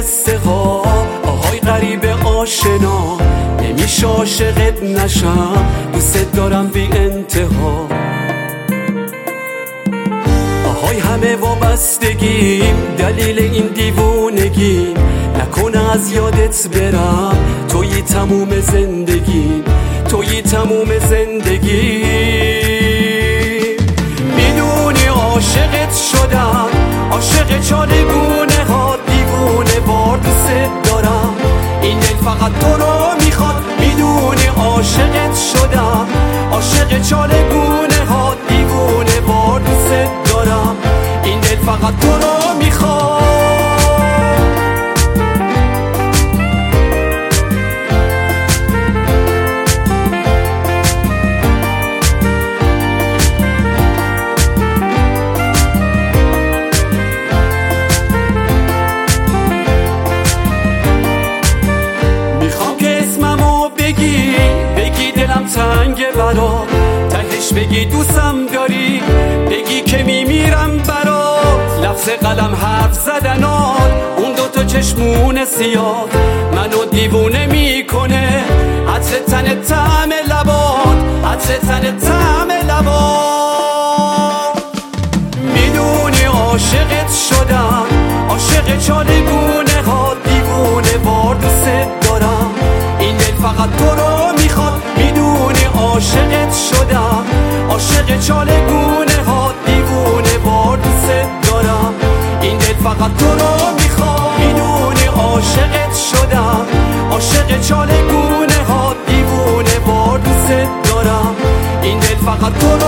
قصه ها، آهای غریب آشنا، نمیشه عاشقت نشم، دوست دارم بی انتها. آهای همه وابستگیم، دلیل این دیوونگیم، نکنه از یادت برم، تویی تموم زندگیم، تویی تموم زندگیم. میدونی عاشقت شدم، عاشق چالگونه ها، دیوونه وار دوست دارم، این دل فقط تو رو میخواد. میدونی عاشقت شدم، عاشق چالگونه ها، دیوونه وار دوست دارم، این دل فقط تو رو میخواد. بگی دلم تنگه برا، تهش بگی دوستم داری، بگی که میمیرم برا. لفظ قلم حرف زدنات، اون دوتا چشمون سیاه منو دیوونه میکنه، عطر تن طعم لبات، عطر تن طعم لبات. میدونی عاشقت شدم، عاشق چالگونه ها، دیوونه وار دوست دارم، این دل فقط تو رو میخواد. میدونی عاشقت شدم، عاشق چالگونه ها، دیوونه وار دوست دارم، این دل فقط تو رو میخواد. میدونی عاشقت شدم، عاشق چالگونه ها، دیوونه وار دوست دارم، این دل فقط تو